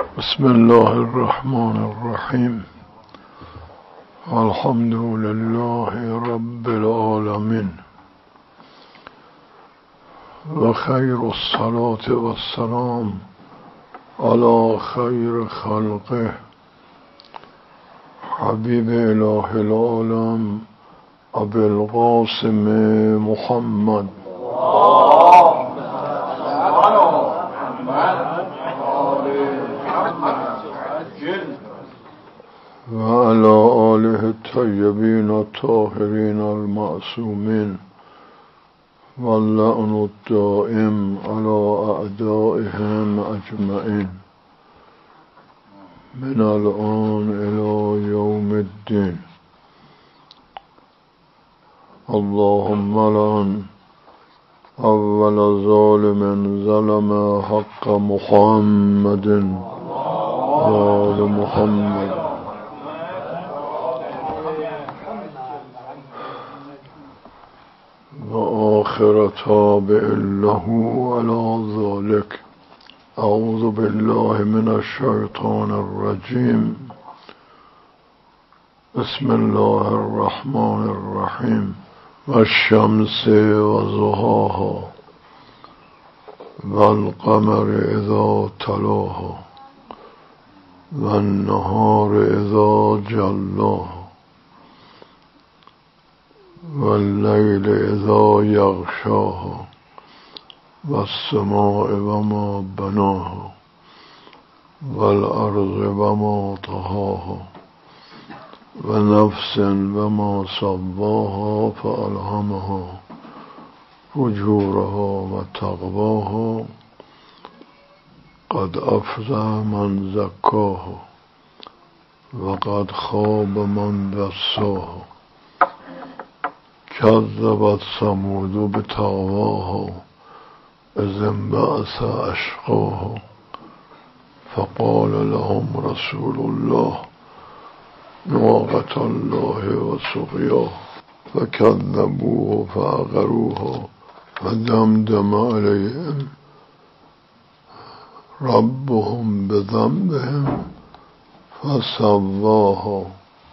بسم الله الرحمن الرحیم. الحمد لله رب العالمین و خیر الصلاة و السلام علی خیر خلقه حبیب اله العالم ابی القاسم محمد و علی آله الطیبین الطاهرین المعصومین و اللعن الدائم علی اعدائهم اجمعین من الان الی یوم الدین. اللهم لعن اول ظالم ظلم حق محمد و آل محمد و آخر تابع له على ذلك. اعوذ بالله من الشیطان الرجیم. بسم الله الرحمن الرحیم. والشمس وضحاها والقمر اذا تلاها والنهار اذا جلاها واللیل اذا یغشاها والسماء وما بناها والارض وما طحاها ونفس وما سواها فألهمها فجورها وتقواها قد أفلح من زكاها وقد خاب من دساها. كذبت ثمود بطغواها إذ انبعث أشقاها فقال لهم رسول الله ناقة الله وسقياها فكذبوه فعقروها فدمدم عليهم ربهم بذنبهم فسواها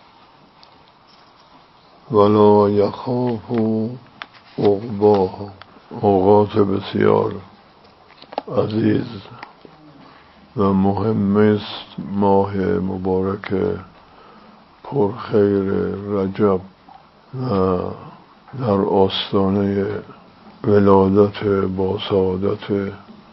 ولا يخاف عقباها. اوقات بسیار عزیز و مهم است ماه مبارک پرخیر رجب و در آستانه ولادت با سعادت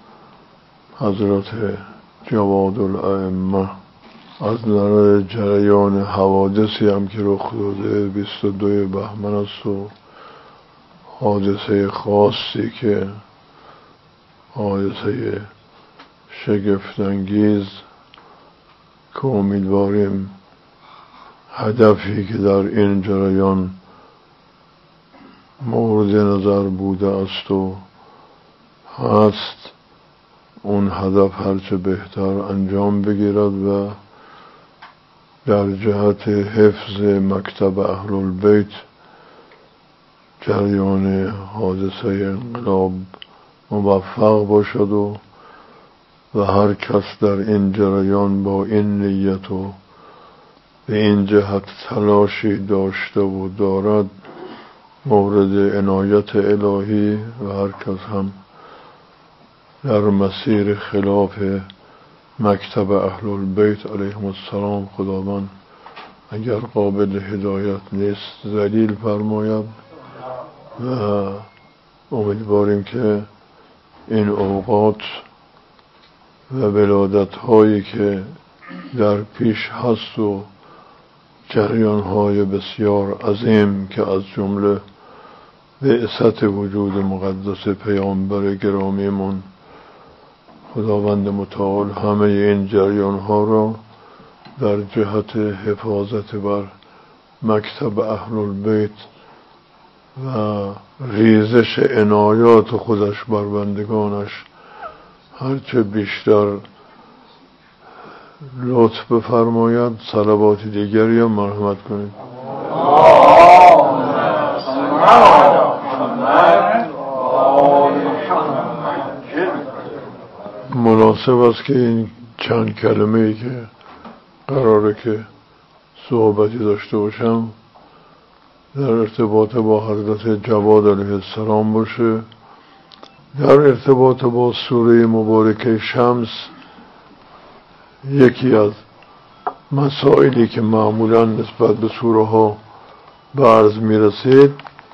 حضرت جواد الائمه از نظر جریان حوادثی هم که رخ داده 22 بهمن است و حادثه خاصی که حادثه شگفت‌انگیز که امیدواریم هدفی که در این جریان مورد نظر بوده است و هست اون هدف هرچه بهتر انجام بگیرد و در جهت حفظ مکتب اهل البیت جریان حادثه انقلاب موفق باشد و هر کس در این جریان با این نیت و به این جهت تلاشی داشته و دارد مورد عنایت الهی و هر کس هم در مسیر خلاف مکتب اهل البیت علیهم السلام خداوند اگر قابل هدایت نیست ذلیل فرماید و امیدواریم که این اوقات و ولادت هایی که در پیش هست و جریان های بسیار عظیم که از جمله بعثت وجود مقدس پیامبر گرامیمون خداوند متعال همه این جریان ها را در جهت حفاظت بر مکتب اهل البیت و ریزش عنایات خودش بر بندگانش هرچه بیشتر لطف بفرماید. صلوات دیگری هم مرحمت کنید. مناسب است که این چند کلمه ای که قراره که صحبتی داشته باشم در ارتباط با حضرت جواد علیه السلام باشه، در ارتباط با سوره مبارکه شمس. یکی از مسائلی که معمولا نسبت به سوره ها به عرض می رسید،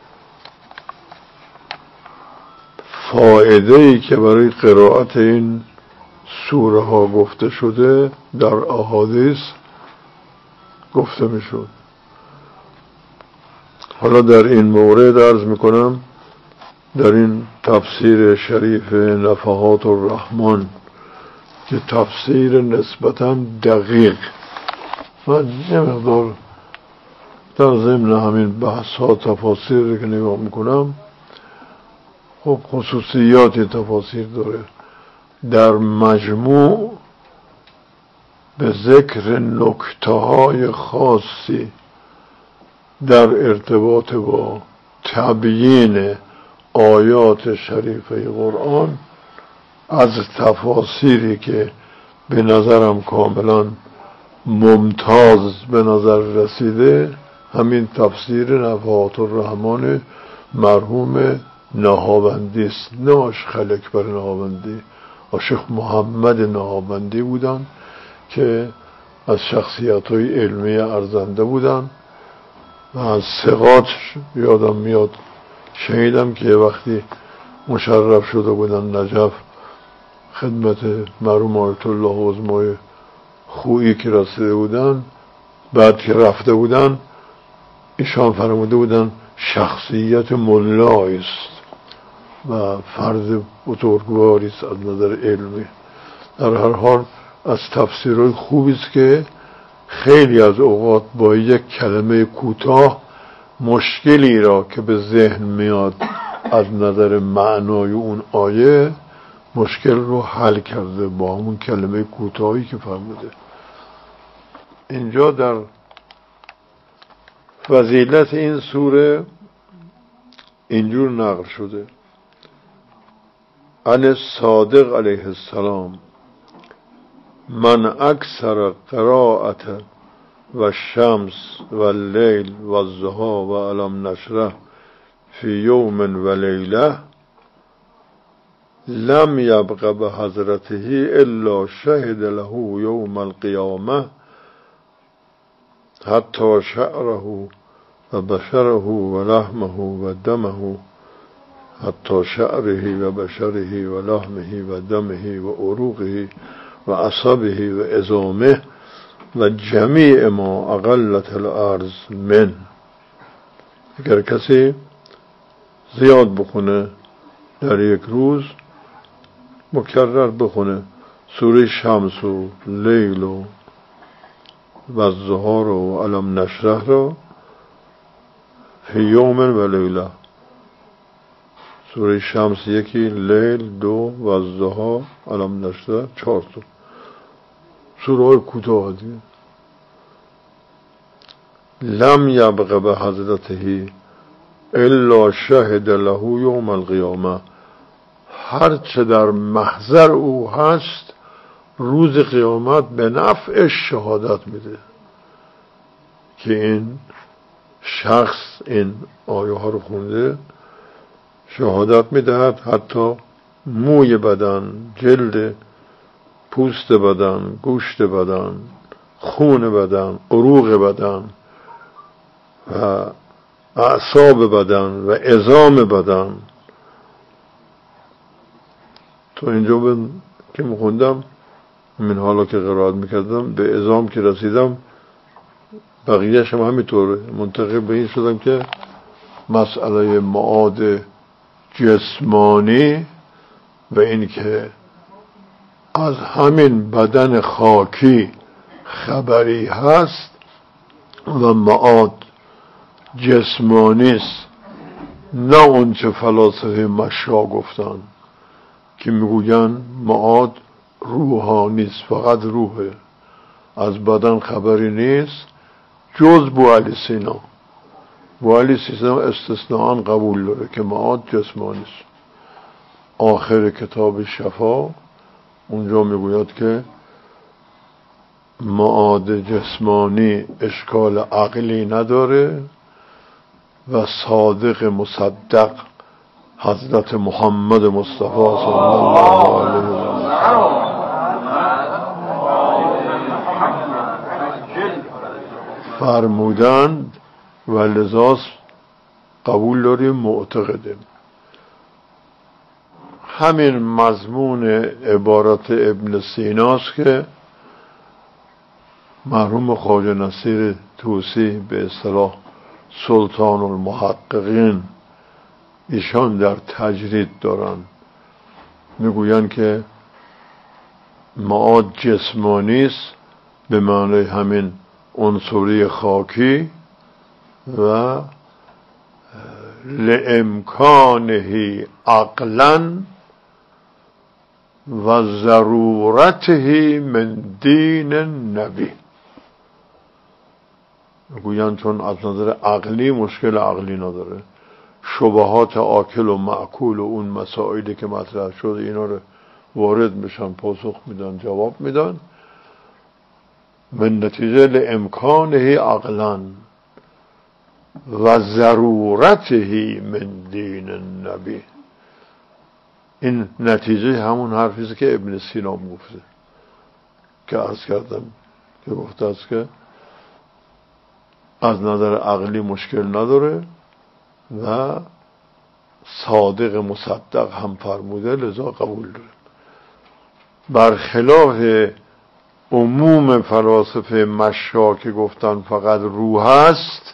فایده ای که برای قرائت این سوره ها گفته شده در احادیث گفته می شد. حالا در این مورد عرض می کنم در این تفسیر شریف نفحات الرحمن که تفسیر نسبتاً دقیق، من یه مقدار در ضمن همین بحث ها تفاسیر که نگاه میکنم، خب خصوصیات تفاسیر داره. در مجموع به ذکر نکته های خاصی در ارتباط با تبیین آیات شریفه قرآن از تفاسیری که به نظرم کاملا ممتاز به نظر رسیده، همین تفسیر نفحات الرحمن مرحوم نهاوندی است. نه آشیخ اکبر نهاوندی، آشیخ محمد نهاوندی بودن که از شخصیت‌های علمی ارزنده بودن و از ثقات یادم میاد شنیدم که وقتی مشرف شده بودن نجف خدمت مرحوم آیت الله عظمای خویی که رسیده بودن، بعد که رفته بودن ایشان فرموده بودن شخصیت ملایی است و فرد بزرگواری است از نظر علمی. در هر حال از تفسیرهای خوبی است که خیلی از اوقات با یک کلمه کوتاه مشکلی را که به ذهن میاد از نظر معنای اون آیه مشکل رو حل کرده با همون کلمه کوتاهی که فرموده. اینجا در فضیلت این سوره اینجور نقل شده: عن صادق علیه السلام من اکثر قراءت و شمس و لیل و الضحی و الم نشرح فی یوم و لیله لم یبق به حضرته الا شهد له یوم القیامه حتی شعره و بشره و لحمه و دمه حتی شعره و بشره و لحمه و دمه و عروقه و عصبه و عظامه و جمیع ما اقلت الارض من. اگر کسی زیاد بخونه در یک روز مکرر بخونه سوره شمس و لیل و الضحی و الم نشرح رو فی یوم و لیله، سوره شمس یکی، لیل دو و الضحی الم نشرح 4 تا سوره های کوتاه دیگه. لم یبق به حضرته الا شهد له یوم القیامه، هر چه در محضر او هست روز قیامت به نفع شهادت میده که این شخص این آیه ها رو خونده. شهادت میدهد حتی موی بدن، جلد، پوست بدن، گوشت بدن، خون بدن، عروق بدن و اعصاب بدن و عظام بدن. تو اینجا که میخوندم من حالا که قرائت میکردم به عظام که رسیدم بقیه‌اش هم همینطوره. منتقل به این شدم که مسئله معاد جسمانی و این که از همین بدن خاکی خبری هست و معاد جسمانی است، نه اون چه فلاسفه مشا گفتن که میگوین معاد روحانی است، فقط روحه، از بدن خبری نیست جز بو علی سینا. بو علی سینا استثناء قبول داره که معاد جسمانی است. آخر کتاب شفا اونجا میگوید که معاد جسمانی اشکال عقلی نداره و صادق مصدق حضرت محمد مصطفی صلی الله علیه و فرمودند و لذا قبول داریم، معتقدیم. همین مضمون عبارت ابن سیناست که مرحوم خواجه نصیر طوسی به اصطلاح سلطان المحققین ایشان در تجرید دارن، میگوین که معاد جسمانی است به معنی همین عنصری خاکی و لامکانه عقلا و ضرورته من دین النبی. میگوین چون از نظر عقلی مشکل عقلی نداره، شبهات آکل و معکول و اون مسائلی که مطرح شده اینا رو وارد میشن، پاسخ میدن، جواب میدن، من نتیجه لامکانه عقلا و ضرورته من دین النبی. این نتیجه همون حرفیست که ابن سینا گفته که عرض کردم، که گفته است که از نظر عقلی مشکل نداره و صادق مصدق هم فرموده، لذا قبول داره. برخلاف عموم فلاسفه مشا که گفتن فقط روح است،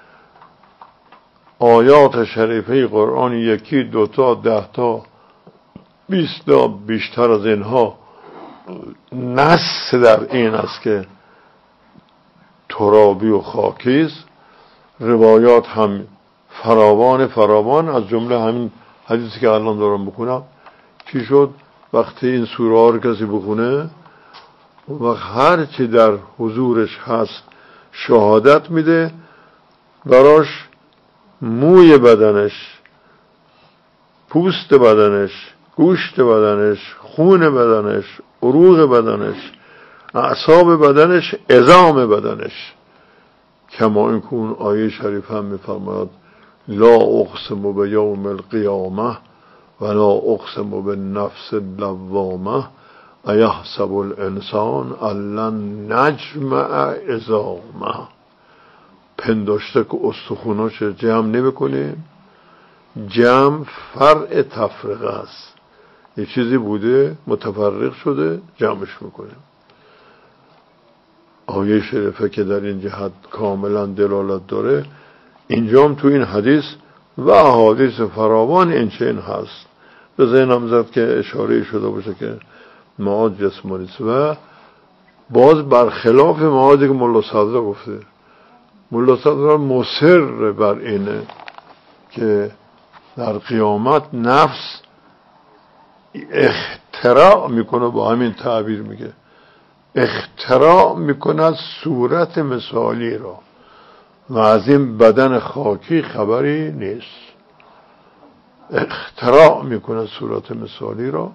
آیات شریفه قرآن یکی، دوتا، 10 تا، 20 تا بیشتر از اینها نص در این است که ترابی و خاکی است. روایات هم فراوان از جمله همین حدیثی که الان دارم بکنم. چی شد؟ وقتی این سوره ها رو کسی بخونه و هر چی در حضورش هست شهادت میده، براش موی بدنش، پوست بدنش، گوشت بدنش، خون بدنش، عروق بدنش، اعصاب بدنش، عظام بدنش، کما این که اون آیه شریف هم میفرماید لا اقسم بیوم القیامه و لا اقسم بالنفس اللوامه ایحسب الانسان ان لن نجمع عظامه. پنداشته که استخوناش جمع نمیکنیم، جمع فرع تفرقه است، یه چیزی بوده متفرق شده جمعش میکنیم. آیه شریفه که در این جهت کاملا دلالت داره، اینجام تو این حدیث و احادیث فراوان این چنین هست. به ذهنم زد که اشاره شده باشه که معاد جسمانی است و باز برخلاف معادی که ملا صدرا گفته. ملا صدرا مصر بر اینه که در قیامت نفس اختراع میکنه، با همین تعبیر میگه اختراع میکنه صورت مثالی را و از این بدن خاکی خبری نیست. اختراع میکنه صورت مثالی را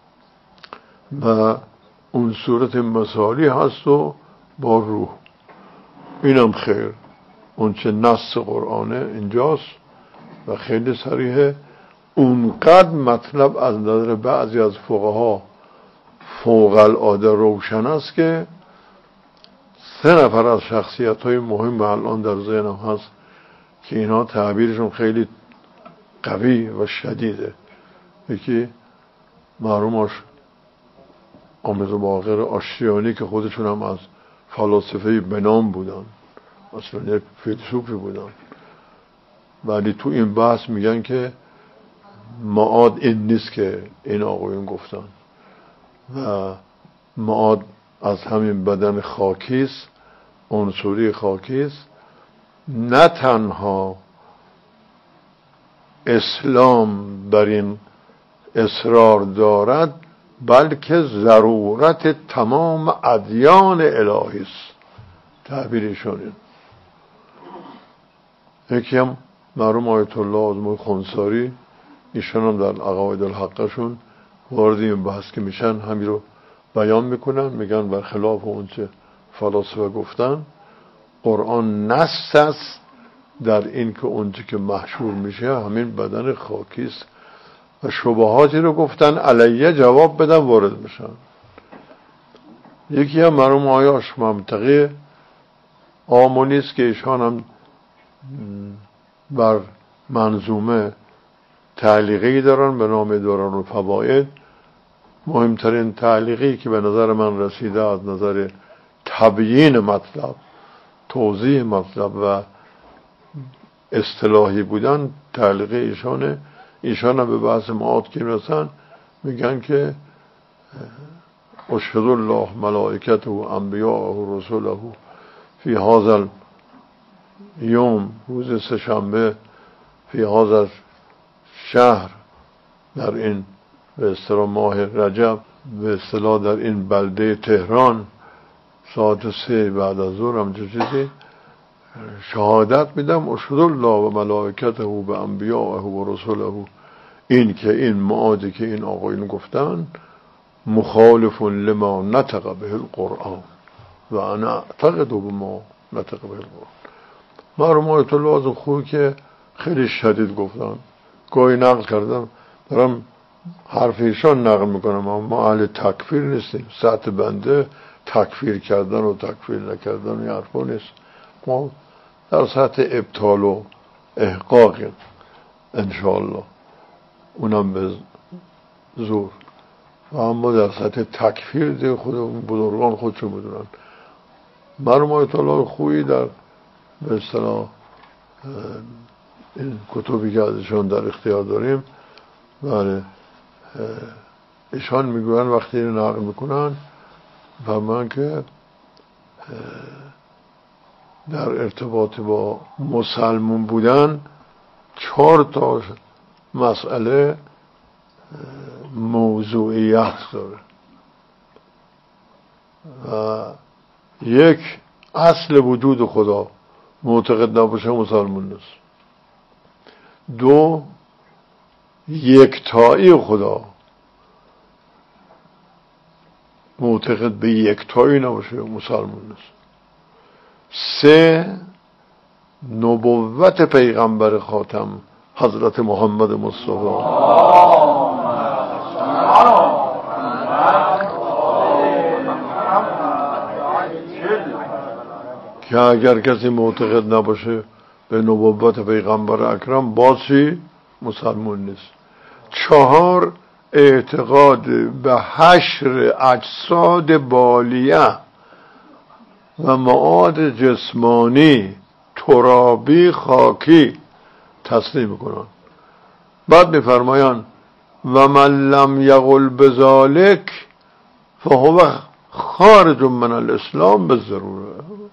و اون صورت مثالی هست و با روح. اینم خیر، اون چه نص قرآنه اینجاست و خیلی صریحه. اونقدر مطلب از نظر بعضی از فقها فوق العاده روشن است که 3 نفر از شخصیت های مهم الان در ذهنم هست که اینا تعبیرشون خیلی قوی و شدیده. یکی مرحوم آمد باقر آشتیانی که خودشون هم از فلاسفه بنام بودن، اصلا یک فیلسوفی بودن، ولی تو این بحث میگن که معاد این نیست که این آقایون گفتن و معاد از همین بدن خاکیست، عنصری خاکیست. نه تنها اسلام بر این اصرار دارد بلکه ضرورت تمام ادیان الهی است. تعبیرشون این. یکی هم مرحوم آیت الله آزمون خونساری، ایشان هم در عقاید الحقشون وارد این بحث که میشن همین رو بیان میکنن، میگن برخلاف اون چه فلاسفه گفتن قرآن نص است در این که اونچه که محشور میشه همین بدن خاکی است و شبهاتی رو گفتن علیه جواب بدن وارد میشن. یکی هم مرحوم آیاش منطقه آمونی است که ایشان هم بر منظومه تعلیقی دارن به نام دوران الفواید. مهمترین تعلیقی که به نظر من رسیده از نظر تبیین مطلب، توضیح مطلب و اصطلاحی بودن تعلیق ایشانه. ایشان هم به بحث معاد که رسن میگن که اشهد الله ملائکته و انبیاءه و رسوله فی هذا یوم، روز سه‌شنبه، فی هذا شهر، در این به اصطلاح ماه رجب، به اصطلاح در این بلده تهران، ساعت 3 بعد از ظهر هم چیزی شهادت میدم اشهد الله و ملائکته و به انبیاءه و رسوله، این که این معادی که این آقایون گفتن مخالف لما نطق به القرآن و انا اعتقد بما نطق به القرآن. مرحوم آیت الله از خوبی که خیلی شدید گفتن، گاهی نقل کردم دارم حرف ایشان نقل میکنم، ما اهل تکفیر نیستیم. سطح بنده تکفیر کردن و تکفیر نکردن این حرفا نیست، ما در سطح ابطال و احقاق انشاءالله، اونم به زور، و اما در سطح تکفیر دیگه خود بزرگان خودشون بدونن. مرحوم آیت الله خویی در به اصطلاح این کتبی که ازشون در اختیار داریم، بله، ایشان میگوین وقتی این نقل میکنن فرمان که در ارتباط با مسلمون بودن 4 تا مسئله موضوعیت داره و یک، اصل وجود خدا معتقد نباشه مسلمون نیست. 2، یکتایی خدا معتقد به یکتایی نباشه مسلمون نیست. 3، نبوت پیغمبر خاتم حضرت محمد مصطفی که اگر کسی معتقد نباشه به نبوت پیغمبر اکرم باسی مسلمون نیست. 4، اعتقاد به حشر اجساد بالیه و معاد جسمانی ترابی خاکی تسلیم میکنن. بعد میفرمایان و من لم یقل بذالک فهو خارج من الاسلام بالضروره.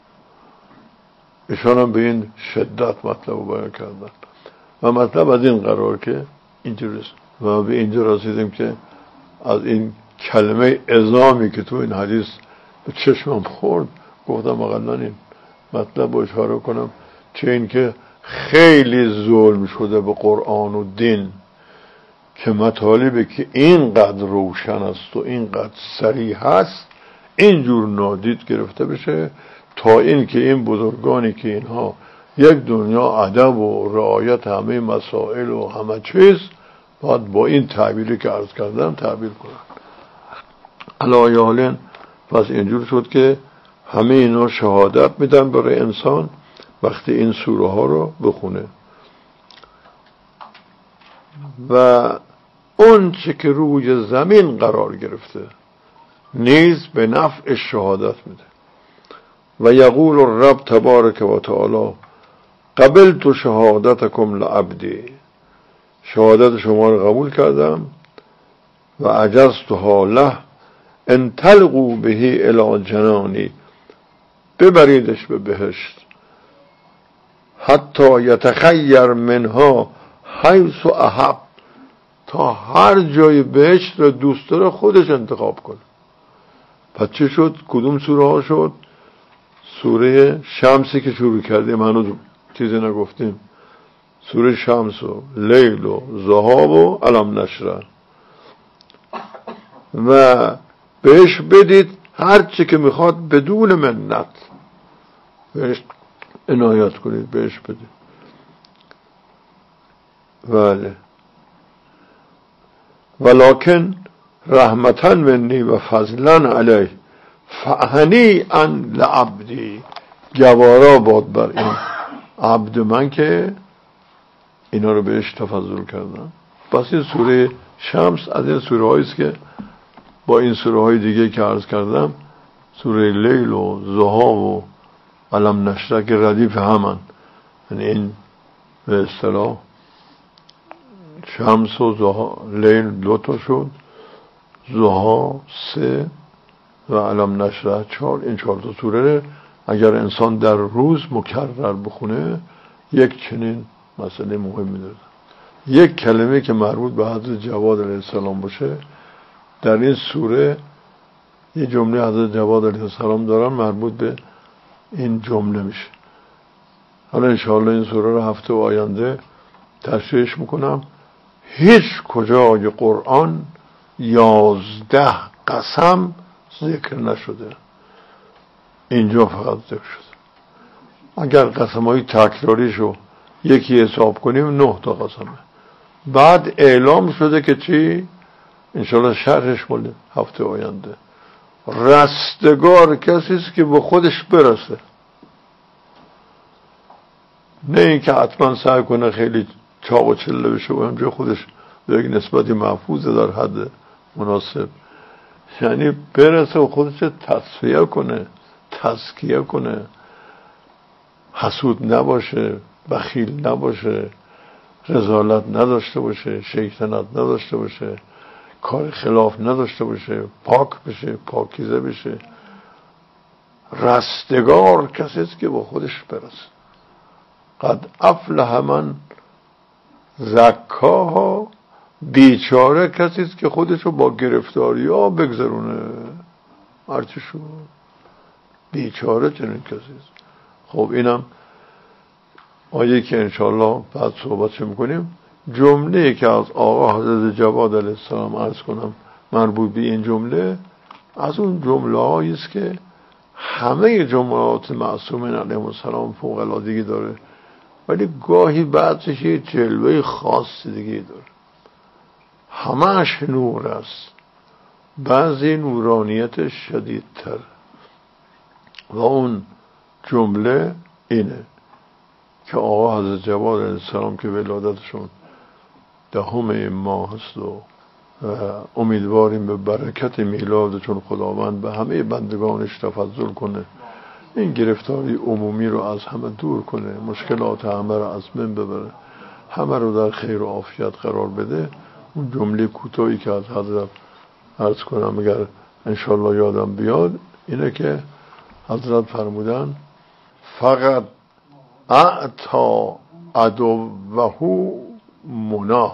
ایشان هم به این شدت مطلب بیان کردن و مطلب از این قرار که اینجوریست و به اینجا رسیدیم که از این کلمه عظامی که تو این حدیث به چشمم خورد گفتم اقلا این مطلب رو اشاره کنم، چه این که خیلی ظلم شده به قرآن و دین که مطالبی که اینقدر روشن است و اینقدر صریح است اینجور نادید گرفته بشه، تا این که این بزرگانی که اینها یک دنیا ادب و رعایت همه مسائل و همه چیز باید با این تعبیری که عرض کردم تعبیر کنن. علی حالین پس اینجور شد که همه اینا شهادت میدن برای انسان وقتی این سوره ها رو بخونه و اون چه که روی زمین قرار گرفته نیز به نفع شهادت میده. و یقول الرب تبارک و تعالی قبلت شهادتکم لعبدی، شهادت شما رو قبول کردم و عجزتها له ان تلقوا به الی جنانی، ببریدش به بهشت حتی یتخیر منها حیث احب، تا هر جای بهشت رو دوست داره خودش انتخاب کنه. پس چه شد؟ کدوم سوره ها شد؟ سوره شمسی که شروع کردیم هنوز چیزی نگفتیم، سوره شمس و لیل و ضحی و علم نشره، و بهش بدید هر چی که میخواد بدون منت بهش عنایت کنید، بهش بدید. بله. ولکن رحمتاً منی و فضلاً علیه فهنیئا لعبدی، گوارا باد بر این عبد من که اینا رو بهش تفضل کردم. پس این سوره شمس از این سوره هایی است که با این سوره های دیگه که عرض کردم، سوره لیل و ضحی و علم نشرح که ردیف همن، یعنی این به اصطلاح شمس و ضحی، لیل 2 تا شد، ضحی 3 و علم نشرح 4، این 4 تا سوره اگر انسان در روز مکرر بخونه یک چنین مسئله مهمی داره. یک کلمه که مربوط به حضرت جواد علیه السلام باشه در این سوره، یه جمله حضرت جواد علیه السلام دارن مربوط به این جمله میشه. حالا انشاءالله این سوره رو هفته آینده تشریحش میکنم. هیچ کجای قرآن 11 قسم ذکر نشده، اینجا فقط ذکر شده. اگر قسم های تکراریشو یکی حساب کنیم 9 تا قسمه. بعد اعلام شده که چی؟ انشاءالله شرحش مال هفته آینده. رستگار کسی است که به خودش برسه، نه اینکه حتما سعی کنه خیلی چاق و چله بشه و همجا خودش به یک نسبتی محفوظه در حد مناسب، یعنی برسه و خودش تصفیه کنه، تزکیه کنه، حسود نباشه، بخیل نباشه، رذالت نداشته باشه، شیطنت نداشته باشه، کار خلاف نداشته باشه، پاک بشه، پاکیزه بشه. رستگار کسی است که با خودش برسه. قد افلح من زکاها، بیچاره کسی است که خودشو با گرفتاری ها بگذرونه. هرچی شو بیچاره چنین کسی است. خب اینم آیه که انشاءالله بعد صحبتش میکنیم. جمله که از آقا حضرت جواد علیه السلام عرض کنم مربوط به این جمله، از اون جمله هایی است که همه جملات معصومین علیهم السلام فوق العادگی داره، ولی گاهی بعضش یه جلوه خاص دیگه داره. همه‌اش نور است، بعضی نورانیت شدیدتر. و اون جمله اینه که آقا حضرت جواد علیه السلام که ولادتشون 10 ماه هست و امیدواریم به برکت میلادشون خداوند به همه بندگانش تفضل کنه، این گرفتاری عمومی رو از همه دور کنه، مشکلات همه رو از من ببره، همه رو در خیر و عافیت قرار بده. اون جمله کوتاهی که از حضرت عرض کنم اگر انشالله یادم بیاد اینه که حضرت فرمودن فقط اعطا عدوه منا،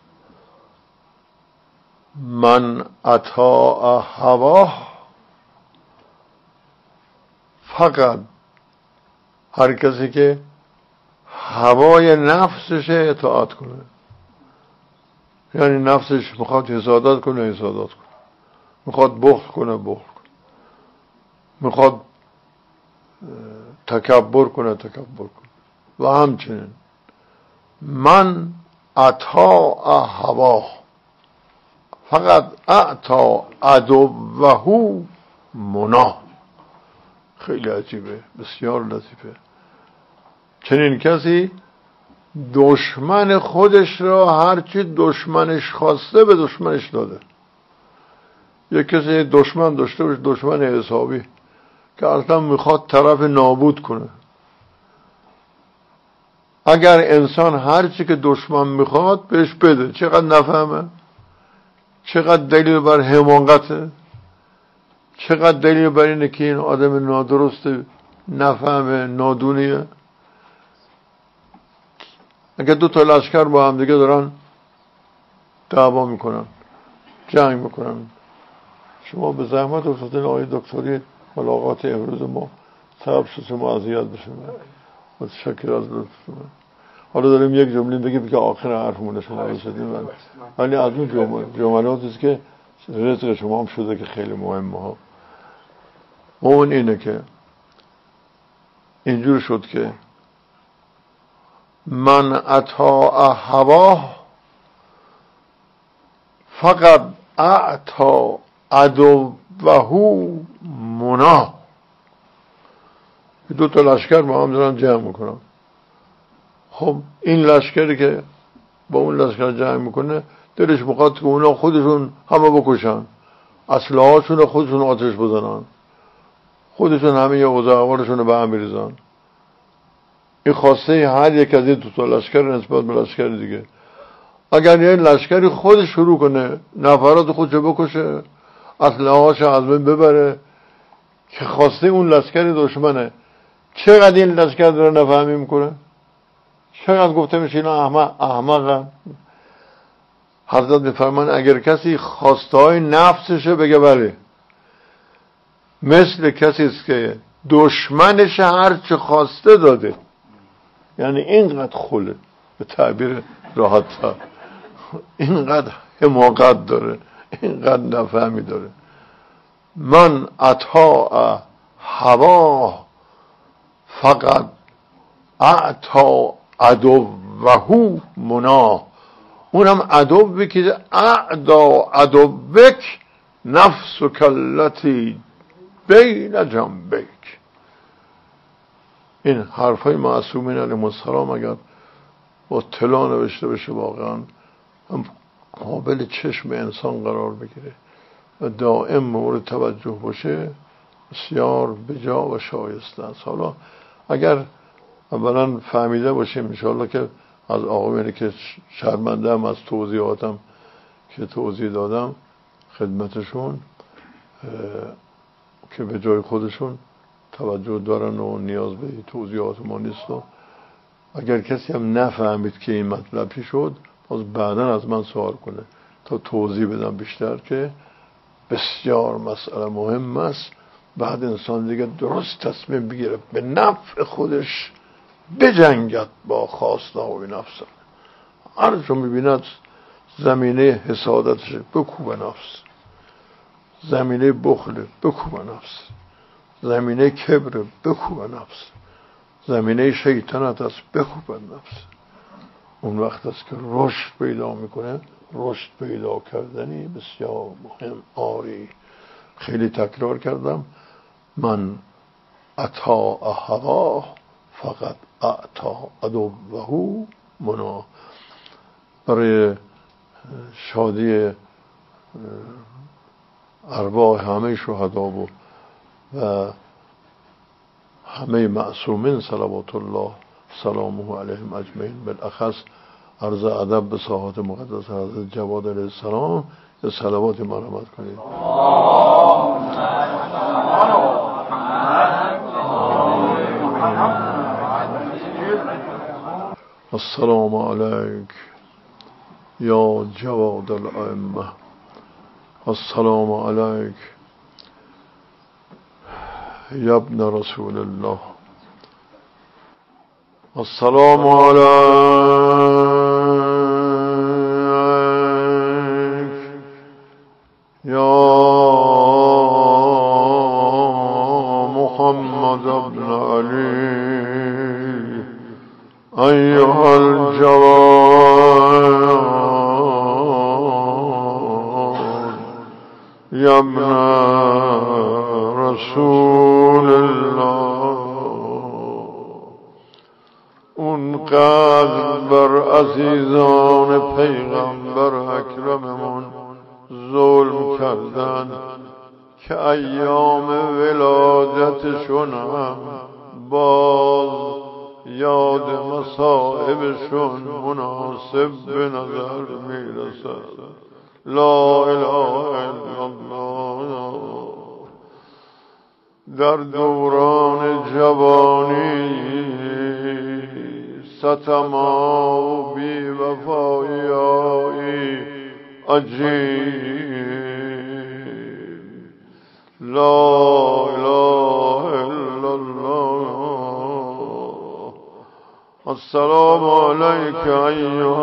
من اطاع هواه، فقط هر کسی که هوای نفسش اطاعت کنه، یعنی نفسش میخواد حسادت کنه حسادت کنه، میخواد بخل کنه بخل کنه، میخواد تکبر کنه تکبر کنه. و همچنین من اطاع هواه، فقط اعطا عدوه منا. خیلی عجیبه، بسیار لطیفه. چنین کسی دشمن خودش را هرچی دشمنش خواسته به دشمنش داده. یک کسی دشمن داشته باشه، دشمن حسابی که اصلا میخواد طرف نابود کنه، اگر انسان هرچی که دشمن میخواد بهش بده، چقدر نفهمه، چقدر دلیل بر حماقته، چقدر دلیل بر اینه که این آدم نادرسته، نفهمه، نادونیه. اگر 2 تا لشکر با هم دیگه دارن دعوا میکنن، جنگ میکنن، شما به زحمت افتادین آقای دکتری ملاقات امروز ما سبب شد شما اذیت بشیم، متشکر از لطفتون. حالا داریم یک جمله بگیم که آخر حرفمون شما رسیدیم، ولی از اون جملاتی است که رزق شما هم شده که خیلی مهمه ها. و اون اینه که اینجور شد که من اطاع هواه فقط اعطا عدوه منا. دو تا لشکر با هم دارن جمع میکنن. خب این لشکری که با اون لشکر جمع میکنه دلش میخواد که اونا خودشون همه بکشن، اسلحه هاشون خودشون آتش بزنن، خودشون همه اوضاعوارشون رو به هم بریزن. این خواسته هر یک از این دو تا لشکر نسبت به لشکر دیگه. اگر یه لشکری خود شروع کنه نفرات خودشو بکشه، اسلحه هاشو از بین ببره، که خواسته اون لشکر دشمنه، چقدر این لشکر داره نفهمی میکنه، چقدر گفته میشه اینا احمقن. حضرت میفرمان اگر کسی خواسته های نفسشه بگه بله، مثل کسی است که دشمنش هرچه خواسته داده، یعنی اینقدر خله، به تعبیر راحت تر، اینقدر حماقت داره، اینقدر نفهمی داره. من اطاع هواه فقط اعطا عدوه منا. اونم عدوی که اعدا عدوک نفسک التی بین جنبیک. این حرفای معصومین علیهم السلام اگر با طلا نوشته بشه واقعا هم قابل چشم انسان قرار بگیره و دائم مورد توجه باشه، بسیار بجا و شایسته است. حالا اگر اولا فهمیده باشیم انشاءالله که از آقایانی که شرمنده هم از توضیحاتم که توضیح دادم خدمتشون، که به جای خودشون توجه دارن و نیاز به توضیحات ما نیست، و اگر کسی هم نفهمید که این مطلب چی شد باز بعدا از من سوال کنه تا توضیح بدم بیشتر، که بسیار مسئله مهم است. بعد انسان دیگه درست تصمیم بگیره به نفع خودش بجنگد با خواسته های نفس. هر جا میبیند زمینه حسادتش بکوبه نفس، زمینه بخل بکوبه نفس، زمینه کبر بکوبه نفس، زمینه شیطنت است بکوبه نفس. اون وقت است که رشد پیدا میکنه. رشد پیدا کردنی بسیار مهم. آری خیلی تکرار کردم، من اطاع هواه فقط اعطا عدوه منا. برای شادی ارواح همه شهدا و همه معصومین صلوات الله سلامه علیهم اجمعین، بالاخص عرض ادب به ساحات مقدس حضرت جواد علیه السلام، یا صلوات مرحمت کنید. السلام علیک یا جواد الائمه، السلام علیک یا ابن رسول الله، السلام علیک یا محمد ابن علی ایها الجواد یا ابن رسول الله. اونقدر بر عزیزان پیغمبر اکرممون ظلم کردن که ایام ولادتشون هم باز یاد مصائبشون مناسب به نظر میرسد. لا اله الا الله. در دوران جوانی ستما و بی وفایی عجیب. لا اله الا الله. السلام علیک ایها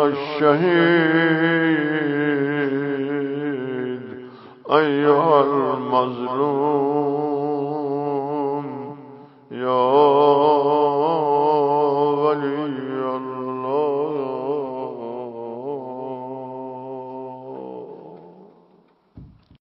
الشهید ایها المظلوم